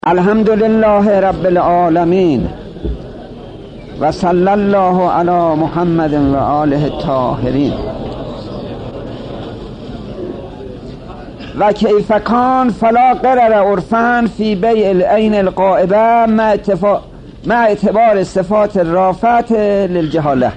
الحمد لله رب العالمین و صلی الله علی محمد و آله الطاهرین. و کیف کان فلا قرر عرفا فی بیع العین الغائبه مع اعتبار صفات رافعه للجهاله.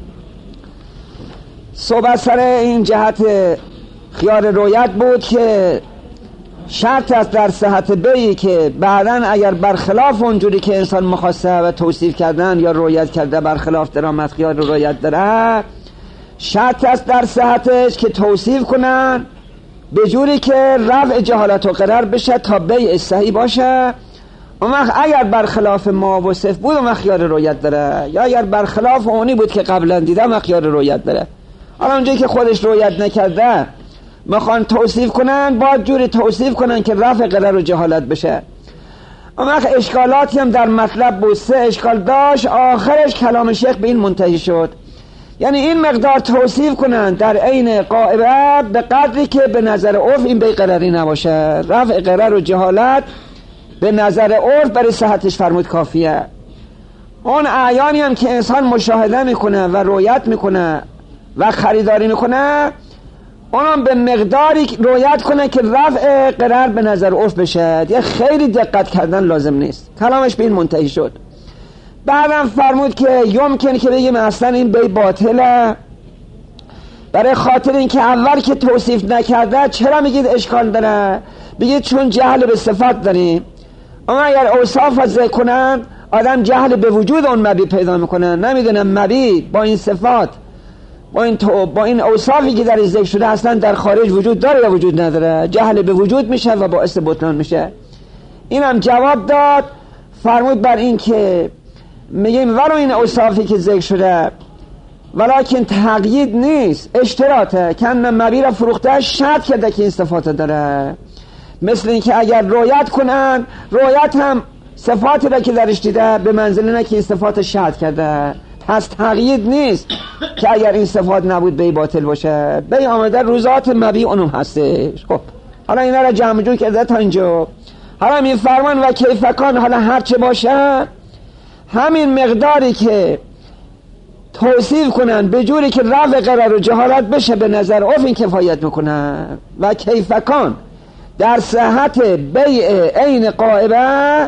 صحبت سر این جهت خیار رویت بود که شرط است در صحت بیعی که بعداً اگر برخلاف اونجوری که انسان مخواسته و توصیف کردن یا رویت کرده برخلاف درآمد خیار رویت داره، شرط است در صحتش که توصیف کنن به جوری که رفع جهالت و قرار بشه تا بیع صحیح باشه. اون وقت اگر برخلاف ما وصف بود اون خیار رویت داره، یا اگر برخلاف اونی بود که قبلا دیدم اون خیار رویت داره. حالا اونجایی که خودش رویت نکرده میخوان توصیف کنن، باید جوری توصیف کنن که رفع قرار و جهالت بشه. اون وقت اشکالاتی هم در مطلب بود، 3 اشکال داشت. آخرش کلام شیخ به این منتهی شد، یعنی این مقدار توصیف کنن در عین غائبه به قدری که به نظر عرف این بیع قراری نباشه. رفع قرار و جهالت به نظر عرف برای صحتش فرمود کافیه. اون اعیانی هم که انسان مشاهده میکنه و رویت میکنه و خریداری میکنه، اونم به مقداری رویت کنه که رفع قرار به نظر عرف بشه. یه خیلی دقت کردن لازم نیست. کلامش به این منتهی شد. بعدم فرمود که یمکن که بگیم اصلا این بیع باطله، برای خاطر این که اول که توصیف نکرده. چرا میگید اشکال داره؟ بگید چون جهل به صفات داریم. اما اگر اوصاف ذکر کنن آدم جهل به وجود اون مبی پیدا میکنه، نمیدونه مبی با این صفات با این اوصافی که در ذکر شده اصلا در خارج وجود داره یا وجود نداره. جهل به وجود میشه و باعث بطلان میشه. اینم جواب داد. فرمود بر این که میگیم ولو این اوصافی که ذکر شده ولکن تقیید نیست، اشتراطه. کن مبی را فروخته شرط کرده که این صفات داره. مثل این که اگر رویت کنن، رویت هم صفاتی را که درش دیده به منزله نه که این صفات شرط کرده. پس تقیید نیست که اگر این صفات نبود بیع باطل باشه. بیع آمده روزات مبی اونم هستش. خب حالا اینا را جمع جور کرده تا اینجا. حالا می فرمان و کیفکان، حالا هر چه باشه همین مقداری که توصیف کنن به جوری که رفع قرار و جهالت بشه به نظر عرف این کفایت میکنن. و کیفکان در صحت بیع عین غائبه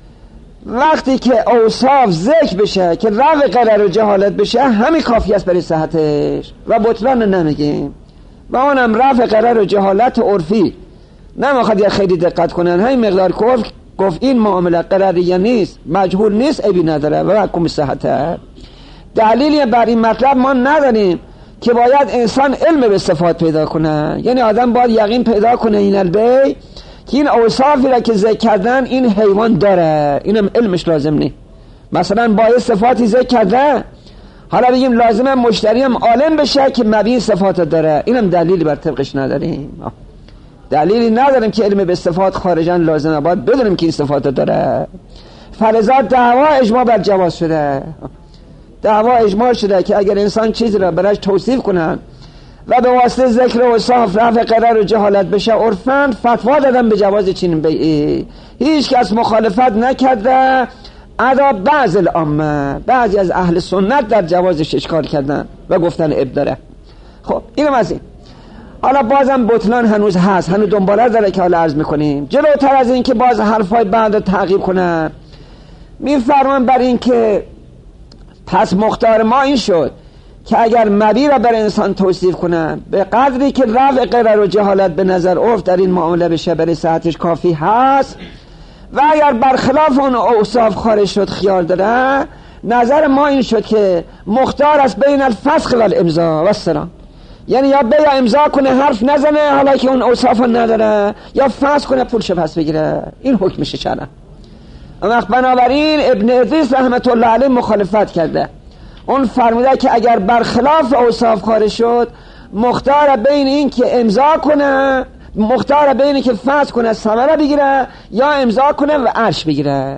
وقتی که اوصاف ذکر بشه که رفع قرار و جهالت بشه همین کافی است برای صحتش و بطلان نمیگیم. و اونم رفع قرار و جهالت عرفی نمیخواد. یا خیلی دقت کنن همین مقدار که گفت این معامله قراریه نیست، مجهول نیست، عیبی نداره و حکم صحته. دلیلی بر این مطلب ما نداریم که باید انسان علم به صفات پیدا کنه. یعنی آدم باید یقین پیدا کنه این البی که این اوصافی را که ذکر کردن این حیوان داره، اینم علمش لازم نیست. مثلا باید صفاتی ذکر کرده، حالا بگیم لازمه مشتری هم عالم بشه که مبین صفات داره، اینم دلیلی بر طبقش نداریم. دلیلی نداریم که علم به صفات خارجن لازمه، باید بدونیم که این صفات داره. فلذا دعوا اجماع بر جواز شده. دعوا اجماع شده که اگر انسان چیزی را برایش توصیف کنن و به واسطه ذکر اوصاف رفع قرار و جهالت بشه عرفاً فتوا دادن به جواز چنین بیعی. هیچ کس مخالفت نکرده ادا بعض العامه، بعضی از اهل سنت در جوازش اشکال کردن و گفتن عیب داره. خب اینم از این. حالا بازم بطلان هنوز هست، هنوز دنباله داره که حالا عرض میکنیم. جلوتر از این که باز حرفای بعد رو تعقیب کنن، میفرمان بر این که پس مختار ما این شد که اگر مبی را بر انسان توصیف کنن به قدری که رفع قرار و جهالت به نظر عرف در این معامله بشه برای صحتش کافی هست، و اگر برخلاف اون اوصاف خارج شد خیال داره، نظر ما این شد که مختار است بین الفسخ و الامضا و السلام. یعنی یا بیا امضا کنه حرف نزنه حالا که اون اوصاف نداره، یا فسخ کنه پولش پس بگیره. این حکمشه شرعا. اما بنابراین ابن ادریس رحمت الله علیه مخالفت کرده. اون فرموده که اگر برخلاف اوصاف خارج شد مختار بین این که امضا کنه، مختار بین این که فسخ کنه ثمره بگیره یا امضا کنه و عرش بگیره.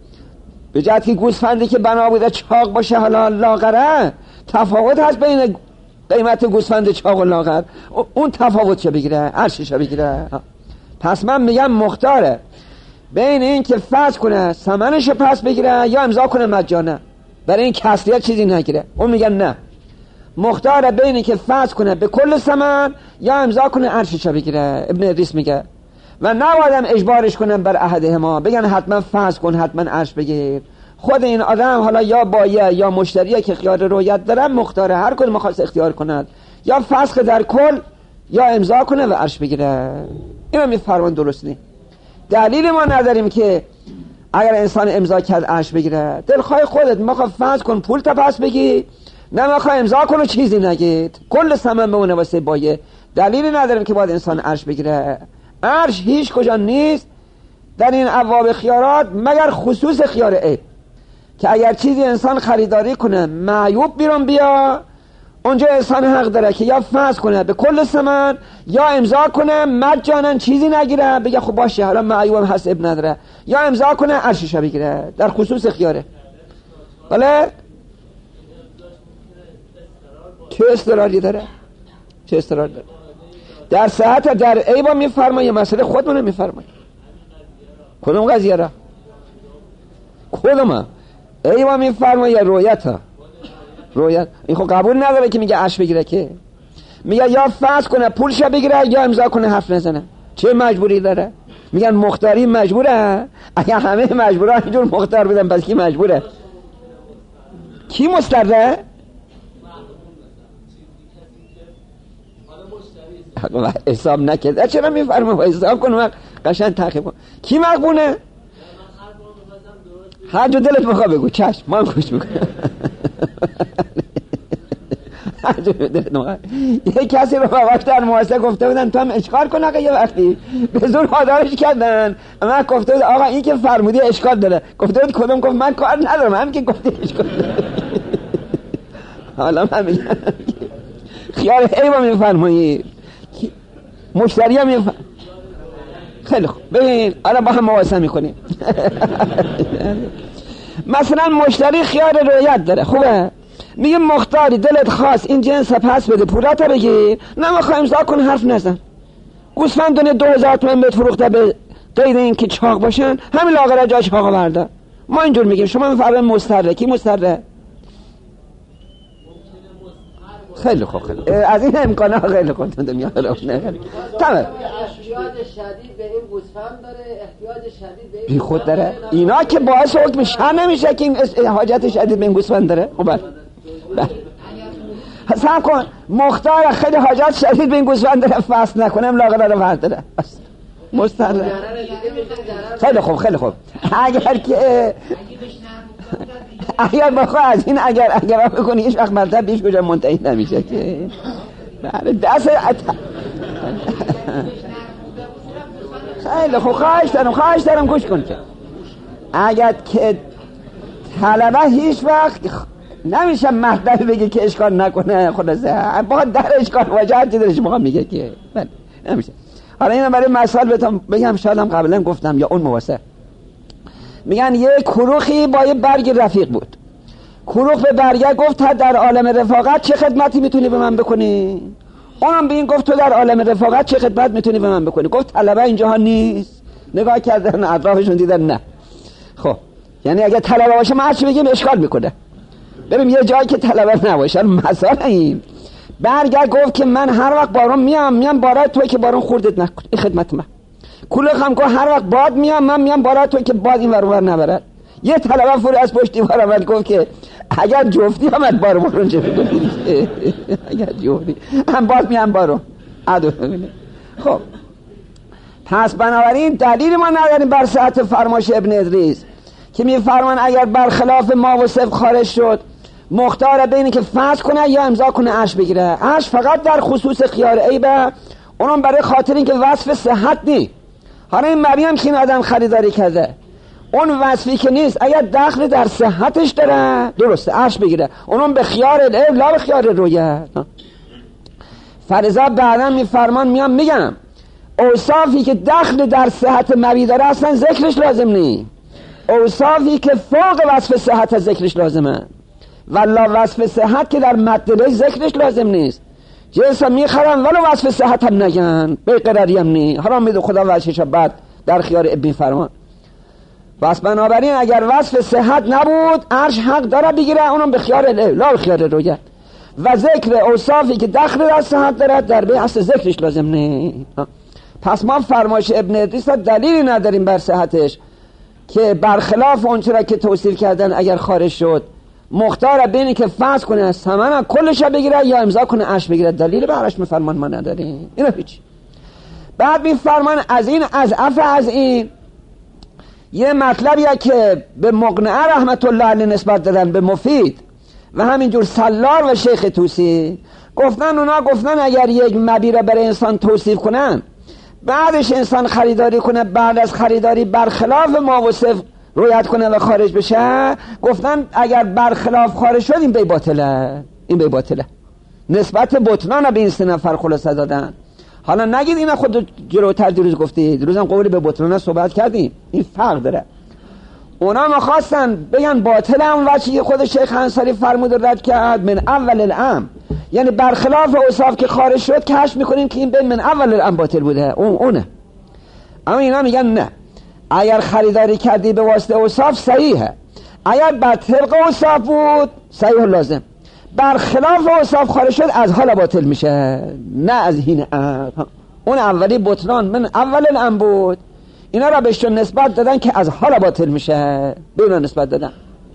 به جهت که گوسفندی که بنا بوده چاق باشه حالا لاغره، تفاوت هست بین قیمت گوسفند چاق و لاغر. اون تفاوت چه بگیره؟ عرشش بگیره. پس من میگم مختاره بین این که فرض کنه ثمنشو پس بگیره یا امضا کنه مجانا، برای این کسریت چیزی نگیره. اون میگن نه، مختار بین این که فرض کنه به کل ثمن یا امضا کنه عرششو بگیره. ابن ادریس میگه و نبایدم اجبارش کنم بر احدهما، بگن حتما فرض کن حتما عرش بگیر. خود این آدم حالا یا بایع یا مشتریه که خیار رویت دارن مختاره، هر کدوم میخواست اختیار کند، یا فسخ در کل یا امضا کنه و عرش بگیره. اینو میفرمان درست نیست. دلیل ما نداریم که اگر انسان امضا کرد عرش بگیره. دلخواه خودت میخواد فرض کن پول تا پس بگی، نه میخواد امضا کنه چیزی نگید، کل ثمن بمونه واسه بایع. دلیلی نداریم که باید انسان عرش بگیره. عرش هیچ کجا نیست در این ابواب خیارات مگر خصوص خیار عیب، که اگر چیزی انسان خریداری کنه معیوب بیرون بیا، اونجا انسان حق داره که یا فرض کنه به کل ثمن یا امضا کنه مجانا چیزی نگیره، بگه خب باشه حالا معیوبم هست اب نداره، یا امضا کنه عرشش بگیره. در خصوص خیاره. بله چه استرالی داره؟ چه استرالی داره؟ در صحت در عیبا میفرمایه، مسئله خودمونه میفرمایه. کدوم قضیه را؟ کدوم؟ عیبا میفرمایه رویت ها؟ رویت این خب قبول نداره که میگه عرش بگیره، که میگه یا فرض کنه پولش بگیره یا امضا کنه حرف نزنه. چه مجبوری داره؟ میگن مختاری مجبوره. اگه همه مجبورا اینجور مختار بدن پس کی مجبوره؟ کی مستره؟ حساب نکرد. چرا میفرمه حساب کنه قشنگ تعقیب کن. کی مقبونه؟ هر جو دلت بخواه بگو، چشم من خوش میکنم. هر جو دلت بخواه. یه کسی رو وقت در محاسبه گفته بودن تو هم اشکال کن آقا، یه وقتی به زور حاضرش کردن. من گفته بود آقا این که فرمودی اشکال داره. گفته بود کدوم؟ گفت من کار ندارم، هم که گفتی اشکال داره. حالا من میگم خیال عیبا میفرمایی، مشتری هم میفرمایی. خیلی خوب ببین حالا با هم مواسطه میکنیم. مثلا مشتری خیار رویت داره، خوبه، میگه مختاری دلت خواست این جنس پس بده پولات بگیر، نمیخوای امضا کن حرف نزن. گوسفند دونه 2000 تومان بهت فروخته به غیر این که چاق باشن، همین لاغره جا چاق برده. ما اینجور میگیم، شما میفرمایید مستره. کی مستره؟ خیلی خوب. خیلی از این امکانه خیلی خوب دنیا رو نه. تمام. احتیاج شدید به این گوسفند داره، احتیاج شدید به بی خود داره. اینا که باعث حکم شرع نمیشه که این حاجت شدید به این گوسفند داره. خب بله. حساب کن مختار خیلی حاجت شدید به این گوسفند داره، فصل نکنم لاغره رو ورد داره. مستر. خیلی خوب خیلی خوب. اگر بخواه از این اگر بکنی هیچ وقت مرتب بیش کجا منتهی نمیشه که بله دست خیلی خوب. خواهش دارم گوش کن که اگر که طلبه هیچ وقت نمیشه مهدل بگه که اشکال نکنه، خلاصه با در اشکال وجهتی درش موقع میگه که بله نمیشه. حالا اینم برای مثال بهتون بگم، شاید هم قبلا گفتم یا اون مواسه. میگن یه کروخی با یه برگ رفیق بود. کروخ به برگه گفت در عالم رفاقت چه خدمتی میتونی به من بکنی؟ اونم به این گفت تو در عالم رفاقت چه خدمت میتونی به من بکنی؟ گفت طلبه اینجاها نیست. نگاه کردن اطرافشون دیدن نه. خب یعنی اگه طلبه باشه ما هرچی بگیم اشکال میکنه. بریم یه جایی که طلبه نباشه. مثلا این برگه گفت که من هر وقت بارون میام بارای توی که بارون خوردت نکن، این خدمت من. کلوخ هم گفت هر وقت باد من میام بارای توی که باد این ور اون ور نبرد. یه طلبه فوری از پشت دیوار آمد گفت که اگر جفتی آمد بارون چه می‌کنی؟ اگر جفتی هم باد میام بارون عدو. خب پس بنابراین دلیل ما نداریم بر صحت فرمایش ابن ادریس که میفرمان اگر برخلاف ما و صف خارج شد مختار بینی که فرض کنه یا امضا کنه عرش بگیره. عرش فقط در خصوص خیار عیبه، اونم برای خاطر این که وصف صحت نی. حالا این مریم که این آدم خریداری کرده اون وصفی که نیست اگر دخل در صحتش داره درسته عرش بگیره، اونم به خیار عیب لا به خیار رویه. فرضا بعدا میفرمان میگم اوصافی که دخل در صحت مبی داره اصلا ذکرش لازم نی، اوصافی که فوق وصف صحت ذکرش لازمه، ولا وصف صحت که در مدلش ذکرش لازم نیست. جنسا میخرن ولو وصف صحت هم نگن، به قراری هم نی. حرام میدو خدا وجهش بعد در خیار ابن فرمان. بس بنابراین اگر وصف صحت نبود عرش حق داره بگیره اونم به خیار لا خیار رویت و ذکر اوصافی که دخل در صحت دارد در بحث ذکرش لازم نه. پس ما فرمایش ابن ادریس دلیلی نداریم بر صحتش که برخلاف اونچه را که توصیف کردن اگر خارج شد مختار بینی که فرض کنه ثمن کلش بگیره یا امضا کنه عرش بگیره، دلیل برش میفرمان ما نداریم. اینو هیچ. بعد میفرمان از این از این یه مطلبیه که به مقنعه رحمت الله علیه نسبت دادن، به مفید و همینجور سلار و شیخ توسی گفتن اگر یک مبی را برای انسان توصیف کنن بعدش انسان خریداری کنه، بعد از خریداری برخلاف ما وصف رویت کنه و خارج بشه، گفتن اگر برخلاف خارج شد این بی باطله. نسبت بطلان به این سه نفر خلاصه دادن. حالا نگید اینا خود جلوتر دیروز گفتید، دیروز هم قولی به بطلان صحبت کردیم، این فرق داره. اونا میخواستن بگن باطل هم وچی که خود شیخ انصاری فرمود رد کرد من اول الامر، یعنی برخلاف اوصاف که خارج شد کشف میکنیم که این بین من اول الامر باطل بوده اونه. اما اینا میگن نه، اگر خریداری کردی به واسطه اوصاف صحیحه، اگر بر طبق اوصاف بود صحیح لازم، برخلاف اوصاف خارج شد از حال باطل میشه، نه از این اون اولی بطلان من اول الامر بود، اینا را بهشون نسبت دادن که از حال باطل میشه، به اینا نسبت دادن.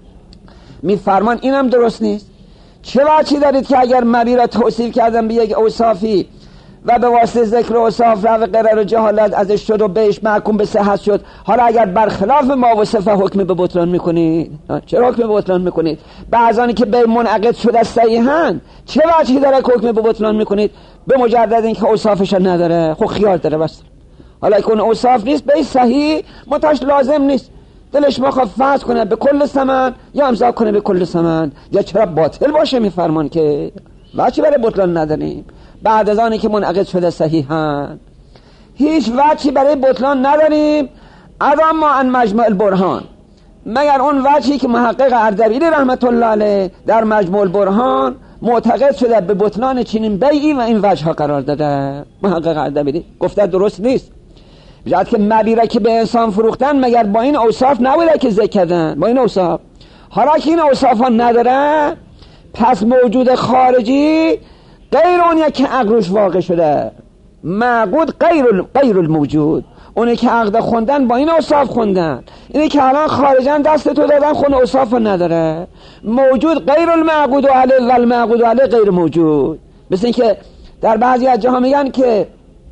میفرمان اینم درست نیست. چه وجهی دارید که اگر مبی را توصیف کردن به یک اوصافی و به واسطه ذکر اوصاف رفع قرار و جهالت ازش شد و بهش محکوم به صحت شد، حالا اگر برخلاف ما و صفه حکم به بطلان میکنید؟ چرا حکم به بطلان میکنید؟ بعضانی که به منعقد شده صحیحن چه وجهی داره که حکم به بطلان میکنید؟ به مجرد اینکه اوصافش نداره، خب خیال داره بس. حالا که اون اوصاف نیست به صحیح متاش لازم نیست، دلش مخواد فرض کنه به کل ثمن یا امضا کنه به کل ثمن، یا چرا باطل باشه میفرمان که وجهی برای بطلان نداریم. بعد از آنی که منعقد شده صحیحن هیچ وجهی برای بطلان نداریم اما ان مجموع البرهان، مگر اون وجهی که محقق اردبیلی رحمت الله علیه در مجموع البرهان معتقد شده به بطلان چنین بیعی و این وجه ها قرار داده. محقق اردبیلی گفته درست نیست، بجد که مبیره که به انسان فروختن مگر با این اوصاف نبوده که ذکر کردن، با این اوصاف. حالا که این اوصاف ها نداره پس موجود خارجی غیر اونیه که عقلش واقع شده، معقود غیر الموجود، اونی که عقد خوندن با این اوصاف خوندن، اینی که الان خارجن دست تو دادن خون اوصاف نداره، موجود غیر المعقود علیه و المعقود علیه غیر موجود. مثل این که در بعضی از جاها میگن که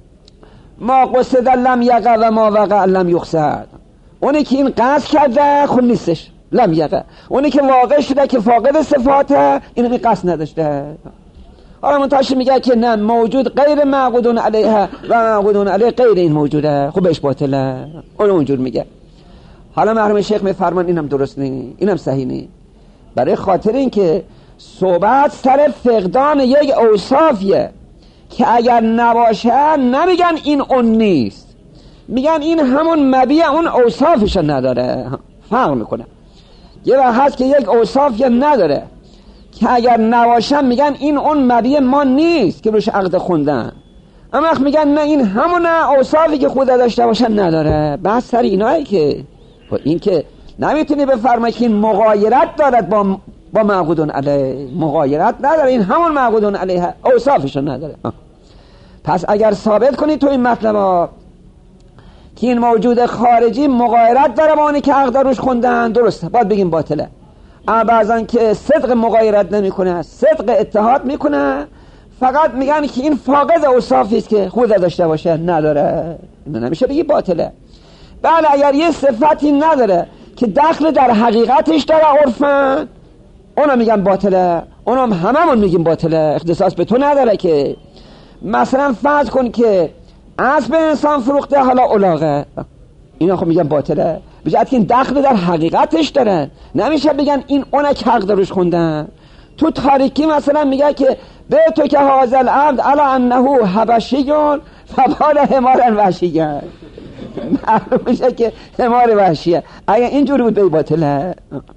ما قصد لم یقع و ما وقع لم یقصد، اونی که این قصد کرده خون نیستش لم یقع، اونی که واقع شده که فاقد صفاته اینو قصد نداشته. حالا منتشر میگه که نه، موجود غیر معقودون علیه و معقودون علیه غیر این موجوده، خب بهش باطله، اونجور میگه. حالا مرحوم شیخ میفرمان اینم درست نی، اینم صحیح نی، برای خاطر این که صحبت سر فقدان یک اوصافیه که اگر نباشه نمیگن این اون نیست، میگن این همون مبیع اون اوصافش نداره. فرق میکنه. یه وقت هست که یک اوصافی نداره که اگر نباشن میگن این اون مبیع ما نیست که روش عقد خوندن، اما وقت میگن نه این همون اوصافی که خود داشته باشن نداره. بس سر اینایی که این که نمیتونی بفرمایی که این مغایرت دارد با معقودون علیه، مغایرت نداره، این همون معقودون علیه اوصافش نداره. پس اگر ثابت کنی تو این مطلب که این موجود خارجی مغایرت داره با اونی که عقد روش خوندن، درسته باید بگیم باطله. اما بعضن که صدق مغایرت نمی کنه، صدق اتحاد میکنه، فقط میگن که این فاقد اوصافی است که خود داشته باشه نداره، نمیشه بگی باطله. بله اگر یه صفتی نداره که دخل در حقیقتش داره عرفن، اونا میگن باطله، اونا هممون میگیم باطله، اختصاص به تو نداره. که مثلا فرض کن که اسب انسان فروخته حالا الاغه، اینا خب میگن باطله، بجد که این دخل در حقیقتش داره، نمیشه بگن این اونه که حق داروش خوندن. تو تاریکی مثلا میگه که به تو که حاضل عبد علا انهو حبشیون فبال حمارن وحشیون، معلوم میشه که حمار وحشیه. اگه اینجوری بود به باطله.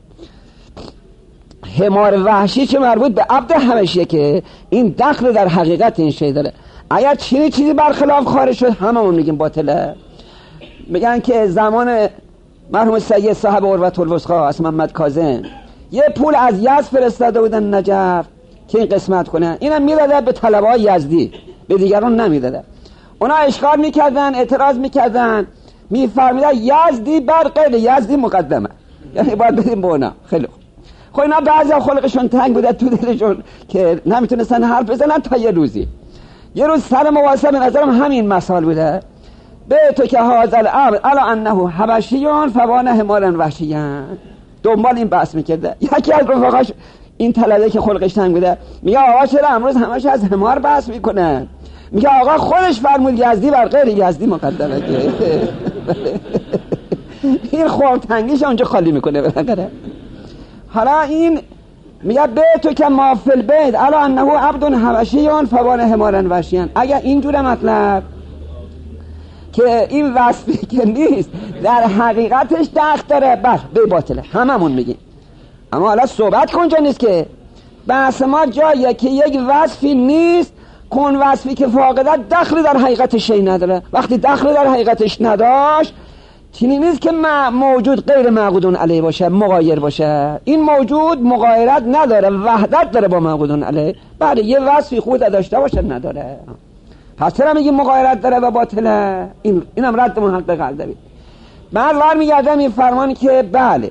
حمار وحشی چه مربوط به عبد حبشیه که این دخل در حقیقت این شی داره. اگر چیزی برخلاف خارج شد هممون میگیم باطله. میگن که زمان مرحوم سید صاحب عروة الوثقی از محمد کاظم یه پول از یزد فرستاده بودن نجف که این قسمت کنه، اینم میداده به طلبه‌های یزدی، به دیگران نمیداده. اونا اشکال میکردن، اعتراض میکردن، میفرمیدن یزدی بر غیر یزدی مقدمه، یعنی باید بدیم به اونا. خیلی خب اینا بعضی خلقشون تنگ بوده تو دلشون که نمیتونستن حرف بزنن تا یه روزی. یه روز سر مواسطه به نظرم همین مسائل بوده، به تو که هذا الامر الا انه حبشیون فوانه حمارا وحشیان، دنبال این بحث میکرده. یکی از رفقاش این طلبه که خلقش تنگ بوده میگه آقا چرا امروز همش از حمار بحث میکنه؟ میگه آقا خودش فرمود یزدی بر غیر یزدی مقدمه که این خورتنگیش اونجا خالی میکنه بالاخره. حالا این میگه به تو که ما فی البیت الا انه عبد حبشیون فوان حمارا وحشیان. اگر اینجوره مطلب که این وصفی که نیست در حقیقتش دخل داره، به باطله، هممون میگیم. اما حالا صحبت کنجا نیست که بحث ما جاییه که یک وصفی نیست کن وصفی که فاقدت دخلی در حقیقتش شی نداره. وقتی دخلی در حقیقتش نداشت چنین نیست که موجود غیر معقودون علیه باشه، مغایر باشه. این موجود مغایرت نداره، وحدت داره با معقودون علیه. بعد یه وصفی خود داشته باشه نداره، پس چرا میگیم مغایرت داره و باطله؟ اینم رد محقق قلدبی. بعد برمیگردم این فرمان که بله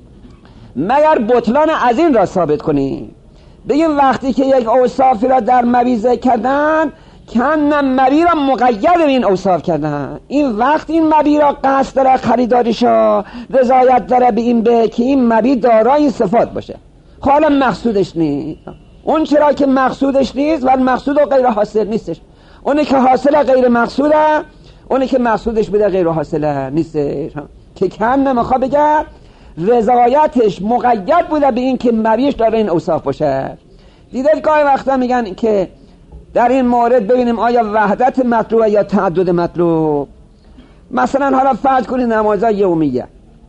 مگر بطلان از این را ثابت کنیم بگیم وقتی که یک اوصافی را در مبی ذکر کردن کنم مبی را مقید به این اوصاف کردن، این وقت این مبی را قصد داره خریداریشا رضایت داره به این به که این مبی دارای صفات باشه. حالا مقصودش نیست، اون چرا که مقصودش نیست و مقصود و غیر حاصل نیستش، اونی که حاصل غیر مقصوده، اونی که مقصودش بوده غیر حاصله نیستش. که کنم میخواد بگه رضایتش مقید بوده به این که مبیش داره این اوصاف باشه. دیدید گاهی وقتا میگن که در این مورد ببینیم آیا وحدت مطلوبه یا تعدد مطلوب. مثلا حالا فرض کنید نمازهای یومیه،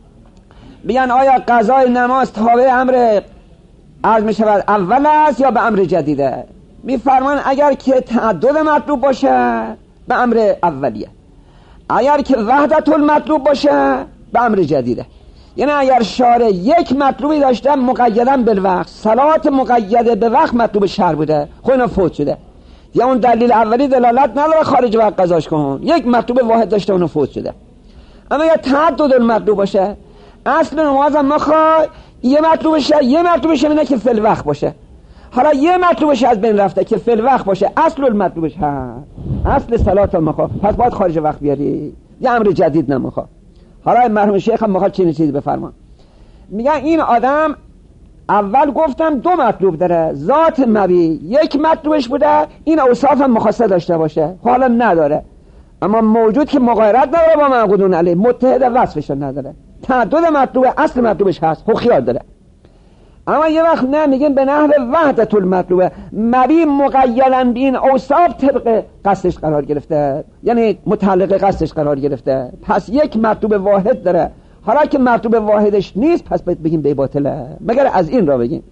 بیان آیا قضای نماز تابع امر عرض می شود اول است یا به امر جدیده؟ میفرمان اگر که تعدد مطلوب باشه به امر اولیه، اگر که وحدت المطلوب باشه به امر جدیده. یعنی اگر شارع یک مطلوبی داشته مقیدا بالوقت، صلات مقیده به وقت مطلوب شرع بوده، خب اینا فوت شده، یا اون دلیل اولی دلالت نداره خارج وقت قضاش کن، یک مطلوب واحد داشته اونو فوت شده. اما اگر تعدد المطلوب باشه، اصل نماز هم مخواه یه مطلوبشه اینه که فی الوقت باشه. حالا یه مطلوبش از بین رفته که فی الوقت باشه، اصل المطلوبش هست، اصل صلات هم مخواه، پس باید خارج وقت بیاری، یه امر جدید نمخواه. حالا مرحوم شیخ هم میخواد چنین چیزی بفرمان. میگن این آدم اول گفتم دو مطلوب داره، ذات مبی یک مطلوبش بوده، این اوصاف هم مخصص داشته باشه، حالا نداره. اما موجود که مغایرت نداره با معقودون علیه، متحد وصفش نداره، تعدد مطلوبه، اصل مطلوبش هست، خب خیال داره. اما یه وقت نه میگن به نحو وحدت المطلوبه، مبی مقیدا به این اوصاف طبق قصدش قرار گرفته، یعنی متعلق قصدش قرار گرفته، پس یک مطلوب واحد داره. حالا که مطلوب واحدش نیست پس بگیم به باطله، مگر از این را بگیم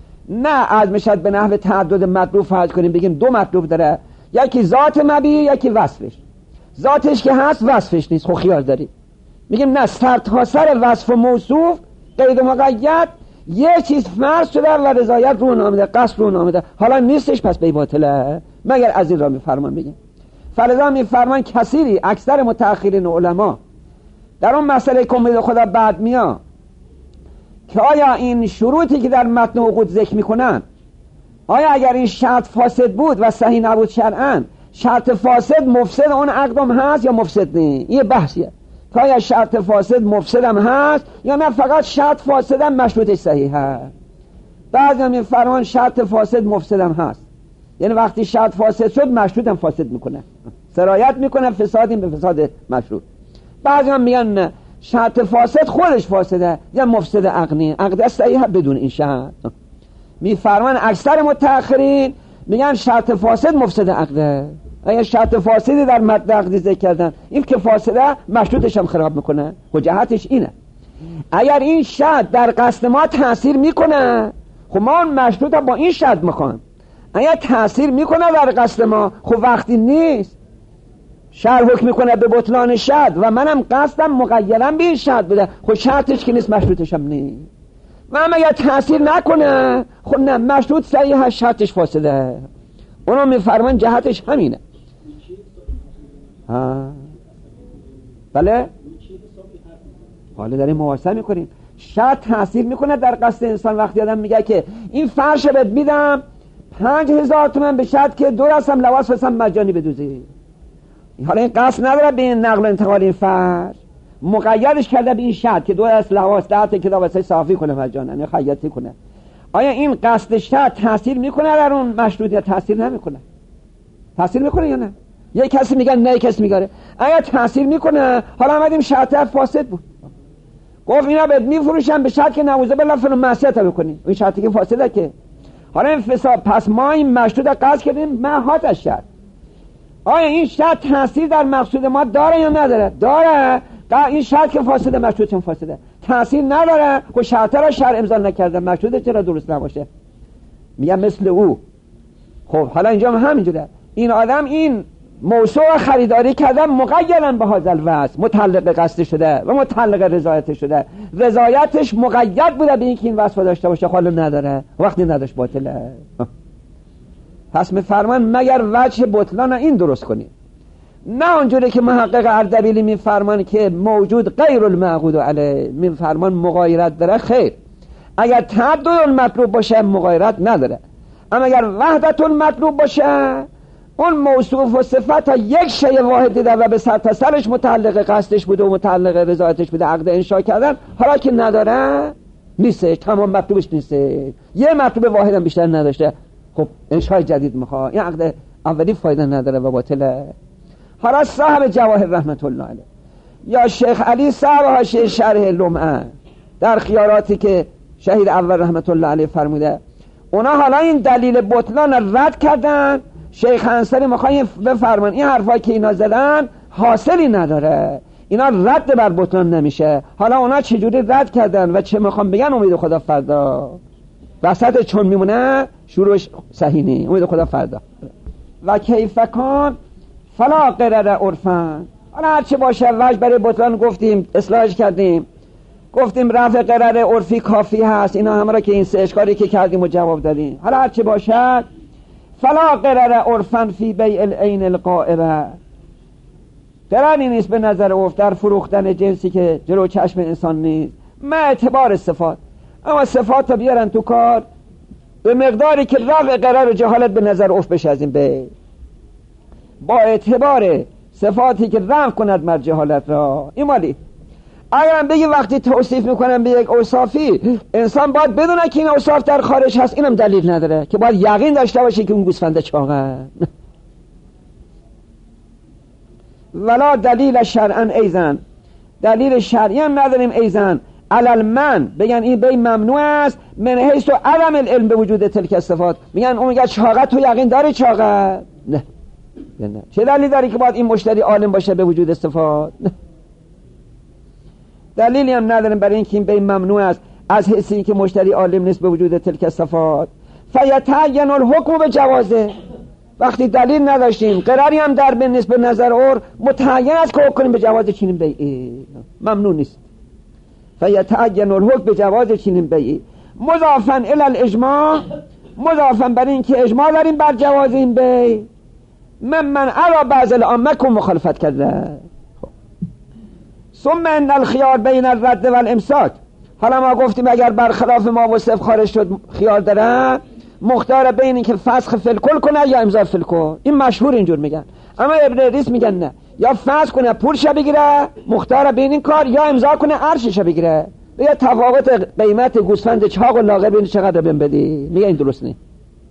نه از میشد به نحو تعدد مطلوب فرض کنیم بگیم دو مطلوب داره، یکی ذات مبی یکی وصفش، ذاتش که هست وصفش نیست، خب خیال داری. میگیم نه، سر تا سر وصف و موصوف قید مقید یه چیز فرض شده و رضایت رو نامده، قصد رو نامده، حالا نیستش پس به باطله، مگر از این را میفرمان بگیم. فلذا میفرمان کثیری اکثر متأخرین علما در اون مسئله کمید خدا بعد میاد که آیا این شروطی که در متن عقود ذکر میکنن آیا اگر این شرط فاسد بود و صحیح نبود شرعاً، شرط فاسد مفسد اون عقدم هست یا مفسد نیست؟ یه بحثیه که آیا شرط فاسد مفسد هم هست یا نه فقط شرط فاسد هم مشروطش صحیح هست. بعضی هم میفرمان شرط فاسد مفسد هم هست، یعنی وقتی شرط فاسد شد مشروط هم فاسد میکنه، سرایت میکنه فساد این به فساد مشروط. بعضی هم میگن نه، شرط فاسد خودش فاسده یا مفسد عقلی، عقد صحیح بدون این شرط. میفرمان اکثر متأخرین میگن شرط فاسد مفسد عقده، اگه شرط فاسدی در متن عقدی ذکر کردن این که فاسده مشروطش هم خراب میکنه، وجهتش اینه اگر این شرط در قصد ما تأثیر میکنه خب ما مشروط با این شرط میخوام، اگر تأثیر میکنه در قصد ما خب وقتی نیست شرع حکم میکنه به بطلان شرط و منم قصدم مقیدم به این شرط بوده، خب شرطش که نیست مشروطش هم نیست. و هم اگر تأثیر نکنه خب نه مشروط صحیح هست شرطش فاسده. اونا میفرمان جهتش همینه. بله حالا داریم مواسطه میکنیم. شرط تأثیر میکنه در قصد انسان. وقتی آدم میگه که این فرش بهت میدم 5000 تومان به شرط که 2 رسم لباس بسم مجانی بدوزی، حالا این قصد نداره به این نقل و انتقال این فرش، مقیدش کرده به این شرط که 2 رسم لباس 10 کتاب واسه صافی کنه مجانا، یعنی خیاطی کنه. آیا این قصد شرط تأثیر میکنه در اون مشروط یا تأثیر نمیکنه؟ تأثیر میکنه یا نه؟ یک کسی میگن نه، یک کسی میگه اگر تأثیر میکنه. حالا اومدیم شرط فاسد بود، گفت اینا بهت میفروشن به شرط که نعوذ بالله فلان معصیت بکنی، این شرطی که فاسده که. حالا این فساد، پس ما این مشروط قصد کردیم محات از شرط. آیا این شرط تأثیر در مقصود ما داره یا نداره؟ داره. این شرط که فاسده مشروط هم فاسده. تأثیر نداره خب شرط را شرع امضا نکرده، مشروط چرا درست نباشه؟ میگم مثل او. خب حالا اینجا هم همینجوره. این آدم این موضوع خریداری کردن مقیدن به هذا الوصف، متعلق قصد شده و متعلق رضایت شده. رضایتش مقید بوده به اینکه این وصف داشته باشه، حالا نداره، وقتی نداشت باطله. پس میفرمان مگر وجه بطلان این درست کنید، نه اونجوری که محقق اردبیلی میفرمان که موجود غیر المعقود علیه، میفرمان مغایرت داره. خیر، اگر تعدد المطلوب باشه مغایرت نداره، اما اگر وحدت المطلوب باشه اون موصوف و صفت ها یک شیء واحد دیده و به سر تا سرش متعلق قصدش بوده و متعلق رضایتش بوده، عقد انشاء کردن. حالا که نداره نیستش، تمام مطلوبش نیسته، یه مطلوب واحد هم بیشتر نداشته، خب انشاء جدید میخواد، این عقد اولی فایده نداره و باطله. حالا صاحب جواهر رحمت الله علیه یا شیخ علی صاحب حاشیه شرح لمعه در خیاراتی که شهید اول رحمت الله علیه فرموده، اونا حالا این دلیل بطلان رد کردن. شیخ انصاری میخواد بفرمان این حرفایی که اینا زدن حاصلی نداره، اینا رد بر بطلان نمیشه. حالا اونا چجوری رد کردن و چه میخوام بگن امید خدا فردا، وسط چون میمونه شروعش صحیح نی، امید خدا فردا. و کیف کان فلا قرر عرفن. حالا هرچه باشه وجه برای بطلان گفتیم، اصلاحش کردیم، گفتیم رفع قرر عرفی کافی هست. اینا همه را که این 3 اشکالی که کردیم و جواب دادیم. حالا هرچه باشه فلا قرر عرفن فی بیع العین القائبه، قراری نیست به نظر عرف در فروختن جنسی که جلو چشم انسان نیست، ما اعتبار صفات. اما صفات رو بیارن تو کار به مقداری که رفع قرر و جهالت به نظر عرف بشه از این بیع، با اعتبار صفاتی که رفع کند مر جهالت را. این مالی اگرم بگی وقتی توصیف میکنم به یک اوصافی انسان باید بدونه که این اوصاف در خارج هست، اینم دلیل نداره که باید یقین داشته باشه که اون گوسفنده چاقه. ولا دلیل شرعا ایزن، دلیل شرعی هم نداریم ایزن علل من بگن این بی ممنوع است من حیث و عدم العلم به وجود تلک صفات. میگن اون میگه چاقه تو یقین داری چاقه؟ نه. چه دلیل داری که باید این مشتری عالم باشه به وجود صفات؟ نه. دلیلی هم نداریم برای اینکه این بی ممنوع است از حیثی که مشتری عالم نیست به وجود تلک صفات. فیتعین الحکم به جوازه. وقتی دلیل نداشتیم قراری هم در بین نیست به نظر اور متعین است که حکم به جواز چنین بیعی، ممنوع نیست. فیتعین الحکم به جواز چنین بیعی مضافا الی الاجماع، مضافا بر این که اجماع داریم بر جواز این بیع. من علا بعض العامه که مخالفت کرده. ثم ان الخيار بین الرد و الامساک. حالا ما گفتیم اگر برخلاف ما وصف خارج شد خیار داره، مختار بین این که فسخ فلکل کنه یا امضا فلکل. این مشهور اینجور میگن، اما ابن ریس میگن نه، یا فسخ کنه پولش بگیره مختار بین این کار، یا امضا کنه عرشش بگیره. یا تفاوت قیمت گوسفند چاق و لاغر بین چقدر بهم بدی، میگه این درست نیست.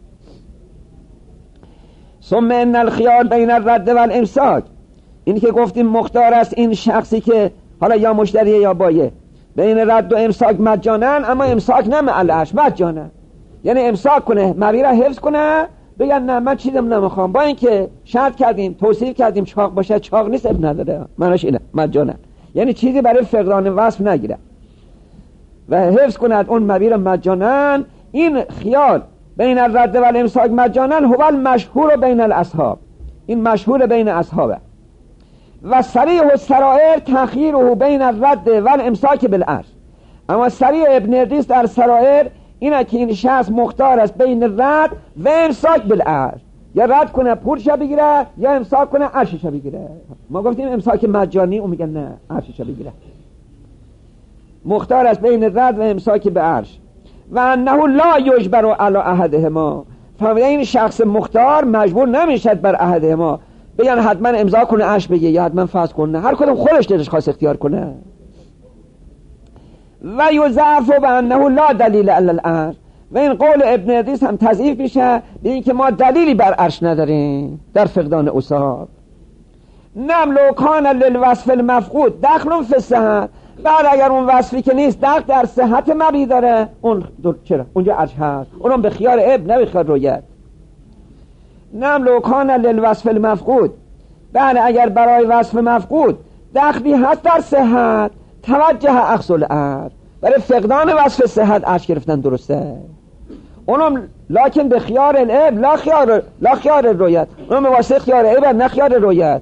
ثم ان الخيار بین الرد و الامساک، اینی که گفتیم مختار است این شخصی که حالا یا مشتریه یا بایه بین رد و امساک مجانن، اما امساک نه معلش مجانن، یعنی امساک کنه مبیع را حفظ کنه، بگن نه من چیزم نمیخوام، با اینکه شرط کردیم توصیف کردیم چاق باشه، چاق نیست اب نداره، معناش اینه مجانن، یعنی چیزی برای فقدان وصف نگیره و حفظ کند اون مبیع را مجانن. این خیال بین الرد و الامساک مجانن هو المشهور بین الاصحاب، این مشهور بین اصحابه. و صریح السرائر تخییره بین الرد و الامساک بالعرش. اما صریح ابن ادریس در سرائر اینه که این شخص مختار است بین رد و امساک بالعرش، یا رد کنه پولش بگیره یا امساک کنه عرشش بگیره. ما گفتیم امساک مجانی، اون میگن نه عرشش بگیره. مختار است بین رد و امساک به عرش. و انه لا یجبر علی احدهما، فهمیده این شخص مختار مجبور نمیشد بر احدهما، بگن حتما امضا کنه عرش بگه یا حتما فسخ کنه، هر کدوم خودش دلش خواست اختیار کنه. و یضعف و انه لا دلیل علی العرش، و این قول ابن ادریس هم تضعیف میشه به این که ما دلیلی بر عرش نداریم در فقدان اوصاف. نم لو کان للوصف المفقود دخل فی الصحت، بعد اگر اون وصفی که نیست دخل در صحت مبی داره، اون چرا اونجا عرش هست، اونم به خیار ابن نه به خیار رویت. نم لو کان للوصف المفقود، بعد اگر برای وصف مفقود دخلی هست در صحت، توجه اخذ العرش، برای فقدان وصف صحت عرش گرفتن درسته. اونم لکن به خیار الاب لا خیار رویت، اونم به واسه خیار اب نه خیار رویت.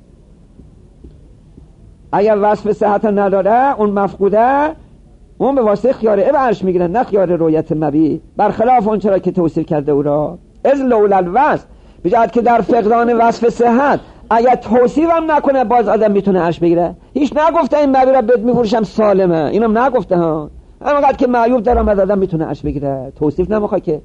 اگر وصف صحت نداره اون مفقوده، اون به واسه خیار اب عرش میگیرن نه خیار رویت مبی، برخلاف اون چرا که توصیف کرده او را. از لولا الوصف، بجهت که در فقدان وصف صحت اگر توصیف هم نکنه باز آدم میتونه عرش بگیره. هیچ نگفته این مبی را بهت میفروشم سالمه، اینم نگفته ها، همینقدر که معیوب در آمد آدم میتونه عرش بگیره، توصیف نمیخواد که.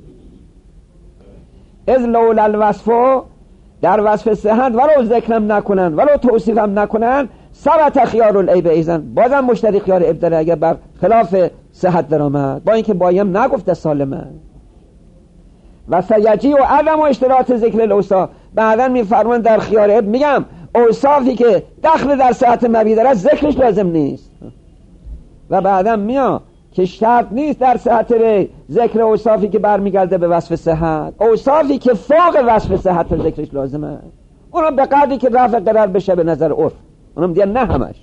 از لولا الوصف، در وصف صحت ولو ذکرم نکنن ولو توصیف هم نکنن، ثبت خیار العیب ایزن، بازم مشتری خیار عیب داره اگر بر خلاف صحت در آمد، با اینکه بایم نگفته سالمه. و سیجی و عدم و اشتراط ذکر الاوصاف، بعدا میفرمان در خیار عیب میگم اوصافی که دخل در صحت مبی داره ذکرش لازم نیست، و بعدا میاد که شرط نیست در صحت ذکر اوصافی که برمیگرده به وصف صحت، اوصافی که فوق وصف صحت ذکرش لازمه، اونم به قدری که رفع قرار بشه به نظر عرف، اونم دیگه نه همش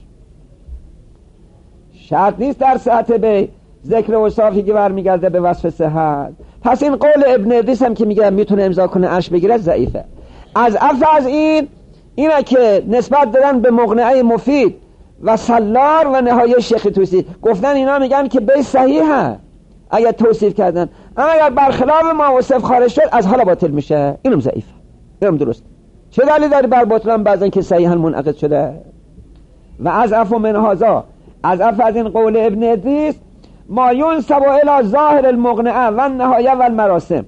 شرط نیست در صحت به ذکر اوصافی که برمیگرده به وصف صحت. پس این قول ابن ادریس هم که میگه میتونه امضا کنه عرش بگیره ضعیفه. از این اینه که نسبت دادن به مقنعه مفید و سلار و نهایه شیخ طوسی، گفتن اینا میگن که به صحیحه اگر توصیف کردن، اما اگر برخلاف ما وصف خارج شد از حالا باطل میشه، اینم ضعیفه، اینم درست. چه دلیلی داری بر باطلان بعضن که صحیحا منعقد شده؟ و از عفو من هذا، از عفو از این قول ابن ادریس، ما ینسب الی ظاهر المقنعه و النهایه و المراسم،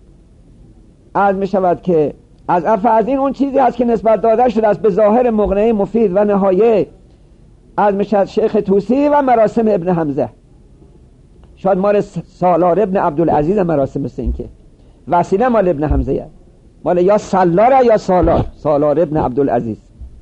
از میشود که از عفو از این اون چیزی هست که نسبت داده شده است به ظاهر مقنعه مفید و نهایه از میشد شیخ طوسی و مراسم ابن حمزه، شاید مال سالار ابن عبدالعزیز مراسم، مثل این که وسیله مال ابن حمزه، مال یا سالار یا سالار ابن عبدالعزیز.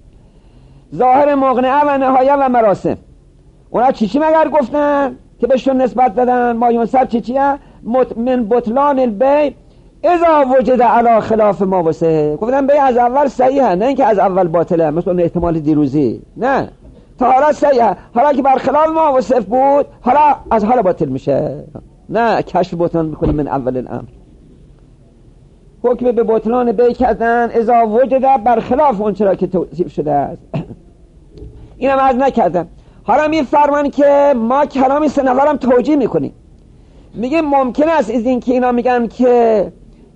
ظاهر مقنعه و نهایه و مراسم، اونا چی مگر گفتن که بهشون نسبت دادن؟ ما ینسب چیه؟ من بطلان البی اذا وجد علی خلاف ما وسه، گفتن بی از اول صحیحه، نه اینکه از اول باطله مثل اون احتمال دیروزی، نه تا حالا صحیحه، حالا که برخلاف ما وصف بود حالا از حالا باطل میشه، نه کشف بطلان میکنه من اول الامر. حکم به بطلان بی کردن اذا وجد برخلاف اون چرا که توصیف شده است. اینم از نکردم. حالا میفرمان که ما کلامی سه نفرم توجیه میکنیم، میگه ممکن است از این که اینا میگن که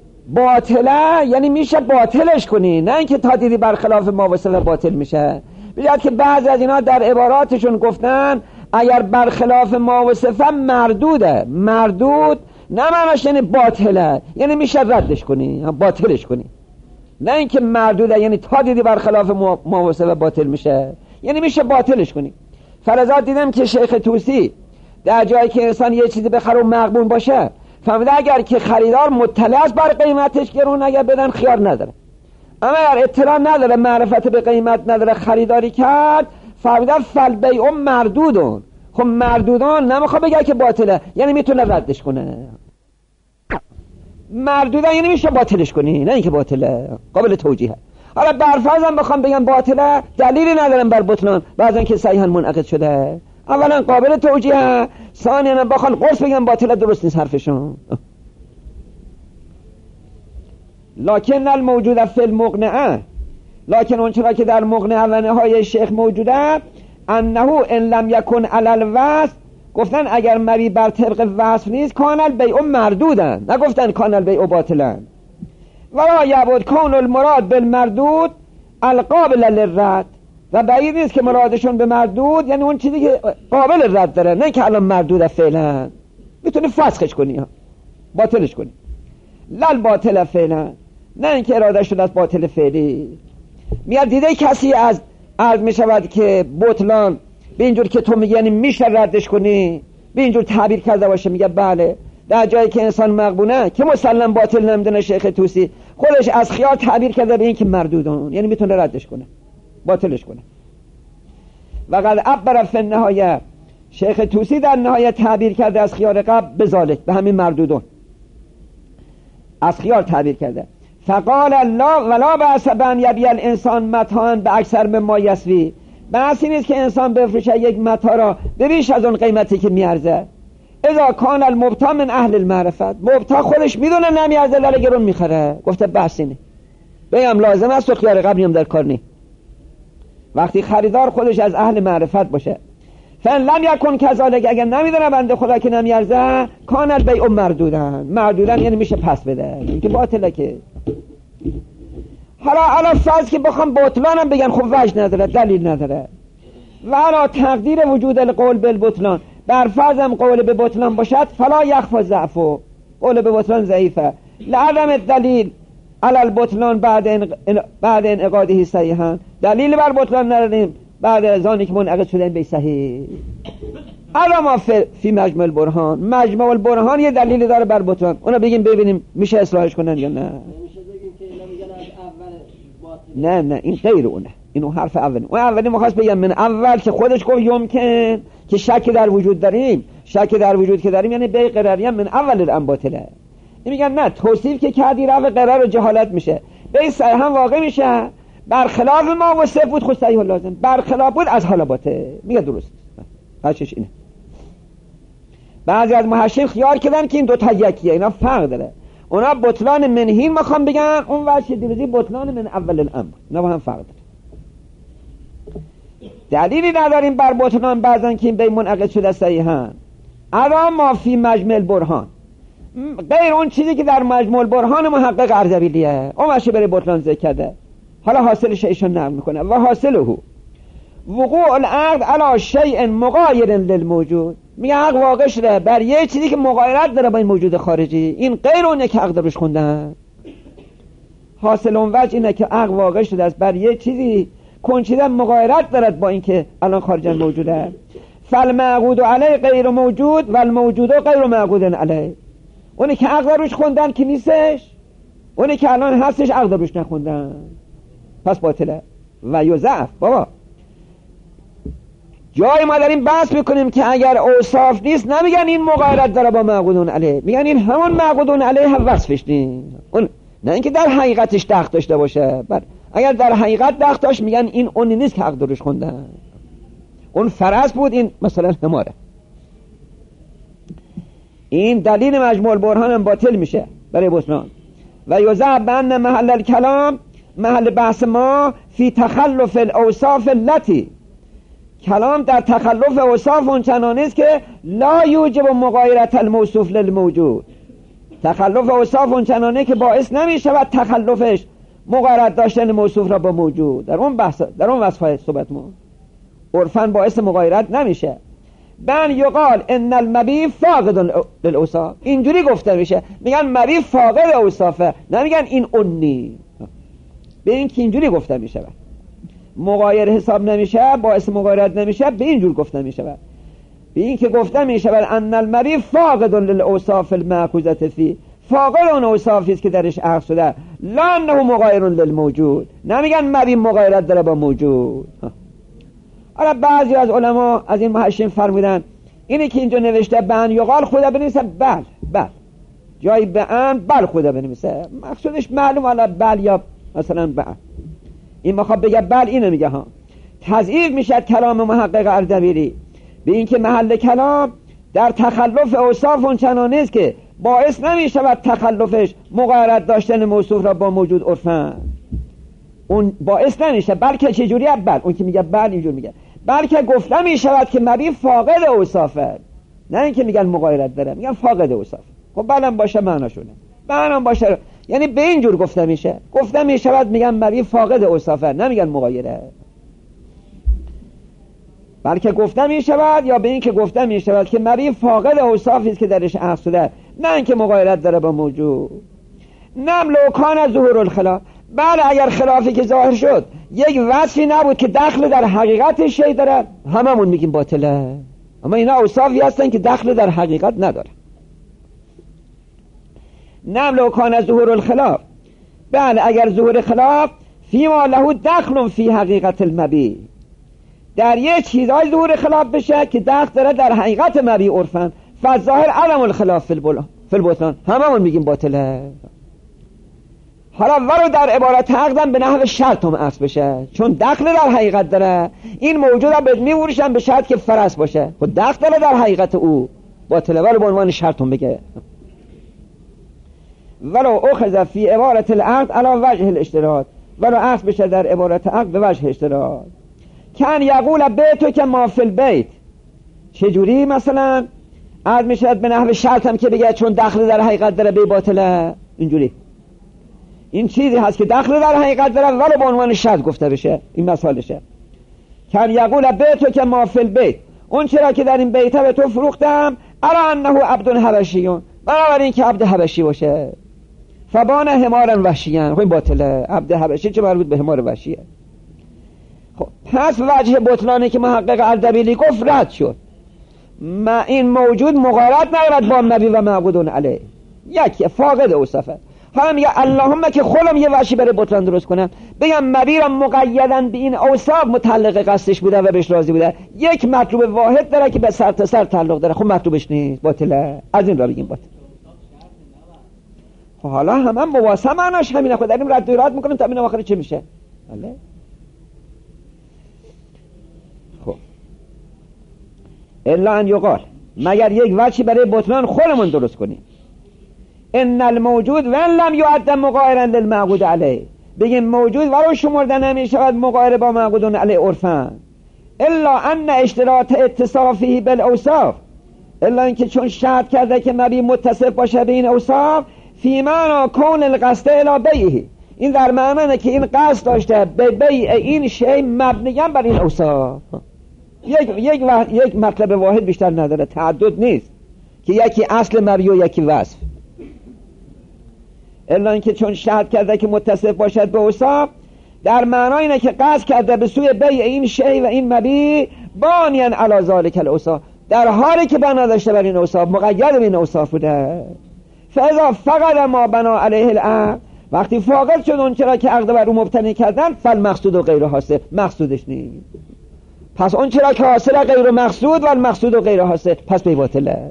باطله یعنی میشه باطلش کنی، نه اینکه تا دیدی برخلاف ما وصف باطل میشه. بجد که بعضی از اینا در عباراتشون گفتن اگر برخلاف ما وصف مردوده، مردود نه معناش یعنی باطله، یعنی میشه ردش کنی، باطلش کنی، نه اینکه مردوده یعنی تا دیدی برخلاف ما وصف باطل میشه، یعنی میشه باطلش کنی. فرضات دیدم که شیخ طوسی در جایی که انسان یه چیزی بخره و مغبون باشه، فهمیده اگر که خریدار مطلع است بر قیمتش گرون اگر بدن خیار نداره، اما اگر اطلاع نداره معرفت به قیمت نداره خریداری کرد، فهمیده فالبیع مردودون. خب مردودون نمیخواد بگه که باطله، یعنی میتونه ردش کنه. مردوده یعنی میشه باطلش کنی، نه اینکه باطله، قابل توجیهه. حالا برفرضم بخوام بگم باطله، دلیلی ندارم بر بطلان، بعضن که صحیحا منعقد شده، اولا قابل توجیهه، ثانیا بخوام قرص بگم باطله درست نیست حرفشون. لکن الموجود فی المقنعه لکن اون چرا که در مغنی های شیخ موجوده انه ان لم یکن علی الوصف، گفتن اگر مبی بر طبق وصف نیست کان البیع مردودن، نگفتن کان البیع باطلن. ولا یعبد کون المراد بالمردود القابل للرد، و بعید نیست که مرادشون به مردود یعنی اون چیزی که قابل رد داره، نه که الان مردود فعلا میتونی فسخش کنی باطلش کنی، لل باطل فعلا، نه اینکه اراده شده از باطل فعلی. میاد دیده کسی از عرض میشود که بطلان به اینجور که تو میگی یعنی میشه ردش کنی، به اینجور تعبیر کرده باشه، میگه بله. در جایی که انسان مغبونه که مسلم باطل نمیدونه، شیخ طوسی خودش از خیال تعبیر کرده به این که مردودون، یعنی میتونه ردش کنه باطلش کنه. و قد عبر فی النهایه، شیخ طوسی در نهایت تعبیر کرده از خیال قبل بذالک، به همین مردودون از خیال تعبیر کرده. فقال الله ولا بأس بان یبی الانسان متاعا باکثر مما یسوی، بحثی نیست که انسان بفروشه یک متاع را به بیش از اون قیمتی که میارزه. اذا کان المبتاع من اهل المعرفت، مبتاع خودش میدونه نمیارزه ولی گرون میخره، گفته بحثی نه، بگم لازم است و خیال قبلی هم در کار نی، وقتی خریدار خودش از اهل معرفت باشه. فان لم یکن کذالک، اگر نمیدونه بنده خدا که نمیارزه کان البیع مردودن یعنی میشه پس بده، اینکه باطله. که حالا علی فرض که بخوام بطلانم بگن خب وجه نداره، دلیل نداره. و علی تقدیر وجود القول بالبطلان، بر فرضم قول به بطلان باشد فلا یخفى ضعفه، قول به بطلان ضعیفه، لعدم الدلیل علی البطلان بعد انعقاده صحیحا، دلیل بر بطلان نداریم بعد از آنی که منعقد شده به صحیح. اما فی مجمع البرهان، مجمع البرهان یه دلیل داره بر بطلان، اونو بگیم ببینیم میشه اصلاحش کنن یا نه. نه این غیر اونه، اینو حرف اولی. اون اولی مخواست بگم من اول که خودش گفت یمکن که شک در وجود داریم، شک در وجود که داریم یعنی بی قراری من اول الان باطله. این میگن نه، توصیف که کردی رفع قرار و جهالت میشه، بی صحیح هم واقع میشه، برخلاف ما و صف بود خود صحیح لازم، برخلاف بود از حالا باطل. میگه درست هرچیش اینه. بعضی از محشین خیال کردن که این دوتا یکیه، اینا فرق داره. اونا بطلان منهین میخوام بگن، اون وجه دیروزی بطلان من اول الامر، اینا با هم فرق داره. دلیلی نداریم بر بطلان بعضن که این بی منعقد شده صحیحن. اما فی مجمع البرهان، غیر اون چیزی که در مجمع البرهان محقق اردبیلیه، اون وجه بری بطلان ذکر کرده. حالا حاصلش ایشون نقل میکنه و حاصله وقوع العقد علی شیء مغایر للموجود، میگه عقد واقع شده بر یه چیزی که مغایرت داره با این موجود خارجی، این غیر اونه که عقد روش خوندن. حاصل اون وجه اینه که عقد واقع شده است بر یه چیزی کنچیده مغایرت دارد با این که الان خارجا موجوده. فالمعقود علیه غیر موجود و الموجود غیر معقود علیه، اونی که عقد روش خوندن که نیستش، اونی که الان هستش عقد روش نخوندن، پس باطله. و یضعف بابا جای ما داریم بحث میکنیم که اگر اوصاف نیست نمیگن این مغایرت داره با معقودون علیه، میگن این همون معقودون علیه هم وصفش نیست، اون نه اینکه در حقیقتش دخل داشته باشه. اگر در حقیقت دخل داشت میگن این اونی نیست که عقد روش خوندن، اون فرض بود، این مثلا حماره. این دلیل مجموع البرهان هم باطل میشه برای بطلان. و یضع بان محل الکلام، محل بحث ما فی تخلف الاوصاف التي، کلام در تخلف اوصاف اون چنانه است که لا یوجب مغایرت الموصوف للموجود، تخلف اوصاف اون چنانه که باعث نمیشه و تخلفش مغایرت داشتن موصوف را با موجود. در اون بحث، در اون وصفای صحبت ما عرفاً باعث مغایرت نمیشه. بن یقال ان المبی فاقد للاوصاف، اینجوری گفته میشه، میگن مبی فاقد اوصافه، نمیگن این اونی، به این که اینجوری گفته میشه مغایر حساب نمیشه، باعث مغایرت نمیشه، به اینجور گفته میشه. به این که گفته میشه ان المبی فاقد للاوصاف المأخوذة فی، فاقد اون اوصافی است که درش عقد شده، لا انه مغایر للموجود، نمیگن مبی مغایرت داره با موجود. حالا بعضی از علما از این محشین فرمودن اینی که اینجا نوشته بن یقال خدا بنویسه بل، جایی بن بل خدا بنویسه، مقصودش معلوم حالا بل یا مثلا بل، این مخواب بگه بل اینو میگه ها. تضعیف میشد کلام محقق اردبیلی به این که محل کلام در تخلف اوصاف اون چنانه است که باعث نمیشه و تخلفش مغایرت داشتن موصوف را با موجود عرفاً. اون باعث نمیشه، بلکه چجوری بل اون که میگه بل اینجور میگه بلکه گفته میشود که مبی فاقد اوصافه، نه اینکه میگن مغایرت داره، میگن فاقد اوصاف. خب بلم باشه معناشونه، بلم باشه یعنی به اینجور گفته میشه، گفته میشود میگن مبی فاقد اوصافه، نمیگن مغایره، بلکه گفته میشود یا به این که گفته میشود که مبی فاقد اوصافی است که درش اخذ شده، نه اینکه مغایرت داره با موجود. نم لو کان ظهور الخلاف، بله اگر خلافی که ظاهر شد یک وصفی نبود که دخل در حقیقت شی داره، هممون میگیم باطله، اما اینا اوصافی هستن که دخل در حقیقت نداره. نم لو کان ظهور الخلاف، بله اگر ظهور خلاف فیما له دخل فی حقیقت المبی، در یه چیزای ظهور خلاف بشه که دخل داره در حقیقت مبی عرفن، فظاهر علم الخلاف فی البطلان، هممون میگیم باطله. حالا ولو در عبارت عقدم به نحو شرط هم اخذ بشه، چون دخل در حقیقت داره، این موجود هم بهت میورشن به شرط که فرس باشه، خود دخل داره در حقیقت او، باطله، ولو به عنوان شرط هم بگه. ولو اخذ فی عبارت العقد علی وجه الاشتراط، ولو اخذ بشه در عبارت عقد به وجه اشتراط. کن یقول بیتو که ما فی البیت، چجوری مثلا عقد میشه به نحو شرط هم که بگه چون دخل در حقیقت داره به باطله، اینجوری این چیزی هست که دخل در حقیقت داره ولو به عنوان شرط گفته بشه، این مثالشه. کن یقول بیتو که ما فی البیت، اون چرا که در این بیت به تو فروختم، ارا انه عبد حبشیون، بنابراین که عبد حبشی باشه، فبان حمارا وحشیان، خب این باطله، عبد حبشی چه مربوط به حمار وحشیه. خب پس وجه بطلانی که محقق اردبیلی گفت رد شد، ما این موجود مغایرت ندارد با نبی و معبودون علیه، یکی فاقد اوصافه. حالا میگه اللهم که خودم یه وحشی برای بطلان درست کنم، بگم مبی را مقیدن به این اوصاف متعلق قصدش بوده و بهش راضی بوده، یک مطلوب واحد داره که به سر تا سر تعلق داره، خب مطلوبش نیست، باطله، از این را بگیم باطل. خب حالا همه مواسم معناش همینه، خود داریم رد و ایراد میکنیم تا ببینیم آخر چه میشه. بله خب الا ان یقال، مگر یک وجهی برای بطلان خودمون درست کنیم، ان الموجود وان لم یعد مغایرا للمعقود علیه، بگیم موجود ولو شمرده نمیشود مغایر با معقودون علیه عرفا، الا ان اشتراط اتصافی بالاوصاف، الا اینکه چون شرط کرده که مبی متصف باشه به این اوصاف، فی معنا کون القصد الی بیعه، این در معنی که این قصد داشته به بیع این شی مبنیاً بر این اوصاف. یک مطلب واحد بیشتر نداره، تعدد نیست که یکی اصل مبی و یکی وصف، الا اینکه چون شرط کرده که متصف باشد به اوصاف، در معنی اینه که قصد کرده به سوی بیع این شی و این مبی بانیاً علی ذلک الاوصاف، در حالی که بنا داشته بر این اوصاف، مقید به این اوصاف بوده. فاذا فقد ما بنا علیه العقد، وقتی فاقد شد اون چرا که عقد بر او مبتنی کردن، فالمقصود و غیر حاصل، مقصودش نیست، پس اون چرا که حاصل غیر مقصود و المقصود و غیر حاصل، پس بی باطله.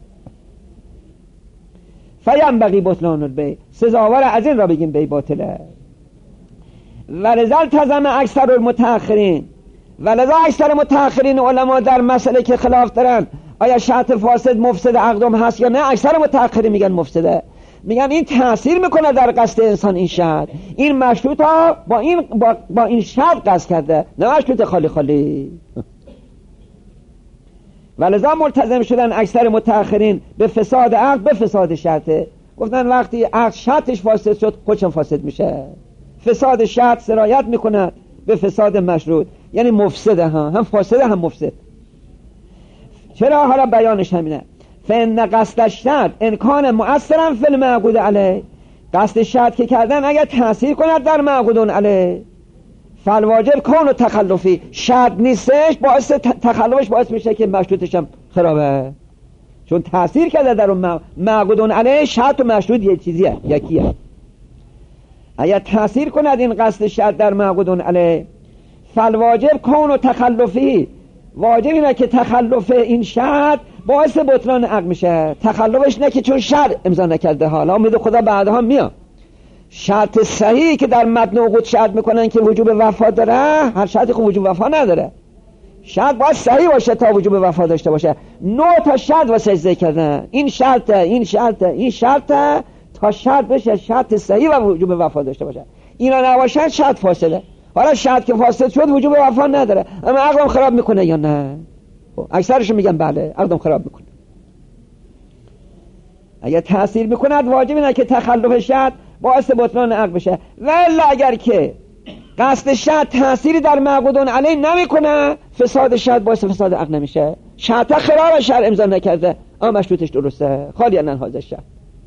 فینبغی بطلان البیع، سزاوار از این را بگیم بی باطله. ولذا التزم اکثر المتأخرین، ولذا اکثر متأخرین علما در مسئله که خلاف دارن آیا شرط فاسد مفسد عقدم هست یا نه، اکثر متأخرین میگن مفسده، میگن این تأثیر میکنه در قصد انسان، این شرط، این مشروط ها با این شرط قصد کرده، نه مشروط خالی خالی. ولذا ملتزم شدن اکثر متأخرین به فساد عقد به فساد شرطه، گفتن وقتی عقد شرطش فاسد شد خودشم فاسد میشه، فساد شرط سرایت میکنه به فساد مشروط، یعنی مفسده، هم فاسده هم مفسد. چرا؟ حالا بیانش همینه، فإن قصد الشرط ان کان مؤثرا فی المعقود علیه، قصد شرط که کردن اگر تأثیر کند در معقودون علیه، فالواجب کون و تخلفی، شرط نیستش باعث تخلفش باعث میشه که مشروطش هم خرابه، چون تأثیر کرده در اون معقودون علیه. شرط و مشروط یک چیزیه، یکیه. اگر تأثیر کند این قصد شرط در معقودون علیه، فالواجب کون و تخلفی، واجب اینه که تخلف این شرط باعث بطلان عقد میشه، تخلفش نه که چون شرط امضا نکرده، حالا امید خدا بعدها میاد شرط صحیحی که در متن عقود شرط میکنن که وجوب وفا داره، هر شرطی که وجوب وفا نداره، شرط باید صحیح باشه تا وجوب وفا داشته باشه. 9 تا شرط واسه ذکر کردن، این شرطه، این شرطه، این شرطه، تا شرط بشه شرط صحیح و وجوب وفا داشته باشه. اینا نباشن شرط فاصله. حالا شرط که فاسد شد وجوب وفا نداره، اما عقدم خراب میکنه یا نه؟ اکثرش میگن بله عقدم خراب میکنه. اگر تأثیر میکند واجب اینه که تخلف شرط باعث بطلان عقد بشه، ولی اگر که قصد شرط تأثیری در معقودون علیه نمیکنه فساد شرط باعث فساد عقد نمیشه. شرط خراب شرط امضا نکرده اما مشروطش درسته، خالی ان هذا شرط.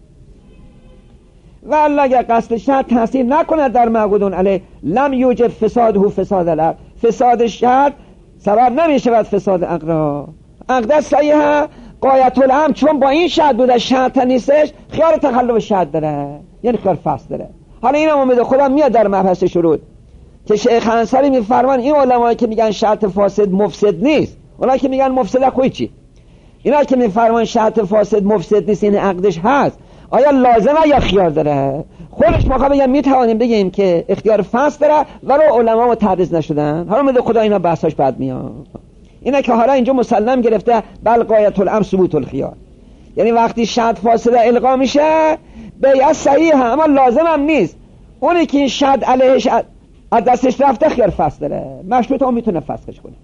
ولی اگر قصد شرط تأثیر نکند در معقودون علیه لم یوجب فساده فساد العقد، فساد شرط سبب نمیشه فساد عقد را. عقد صحیحه غایت الامر چون با این شرط بوده شرط نیستش خیال تخلف شرط داره، یعنی خیال فاسد داره. حالا این هم امید خدا میاد در مبحث شروط که شیخ انصاری میفرمان این علمایی که میگن شرط فاسد مفسد نیست، اونایی که میگن مفسد خوی چی؟ اینا که میفرمان شرط فاسد مفسد نیست این عقدش هست، آیا لازمه یا خیار داره؟ خودش ما بگم میتوانیم بگیم که اختیار فاسد داره ولو علما متعرض نشدن. حالا امید خدا اینا بحثاش بعد میاد. اینه که حالا اینجا مسلم گرفته بل غایت الامر ثبوت الخیار، یعنی وقتی شرط فاسد القا میشه بیعت صحیحه اما لازم هم نیست. اونی که این شرط علیهش از دستش رفته خیار فاسد داره، مشروط هم میتونه فسخش کنه.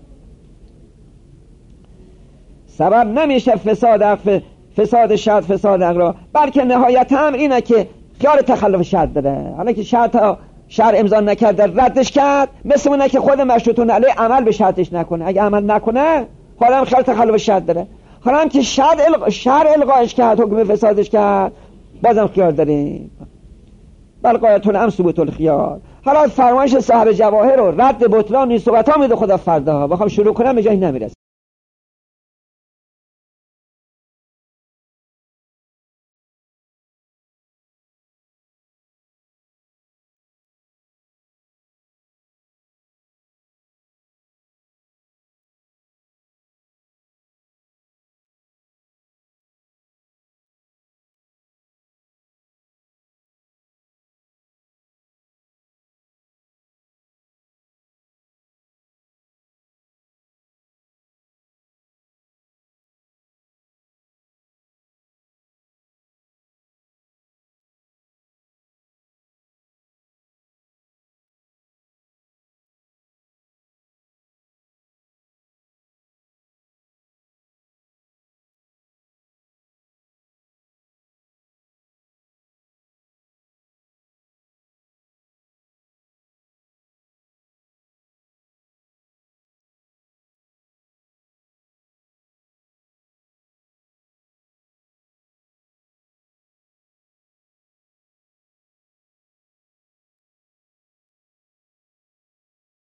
سبب نمیشه فساد شرط فساد عقد، بلکه نهایت هم اینه که خیار تخلف شرط داره. حالا که شرط امضا نکرده ردش کرد، مثل اونه که خود مشروطون علیه عمل به شرطش نکنه، اگه عمل نکنه حالا هم خیار تخلف شرط داره. حالا هم که شرط القاش کرد حکم فسادش کرد بازم خیار داریم. بل غایت الامر ثبوت الخیار. حالا فرمایش صاحب جواهر رو رد بطلان این صحبت ها میده خدا فردا بخوام شروع کنم به جایی نمیرسه.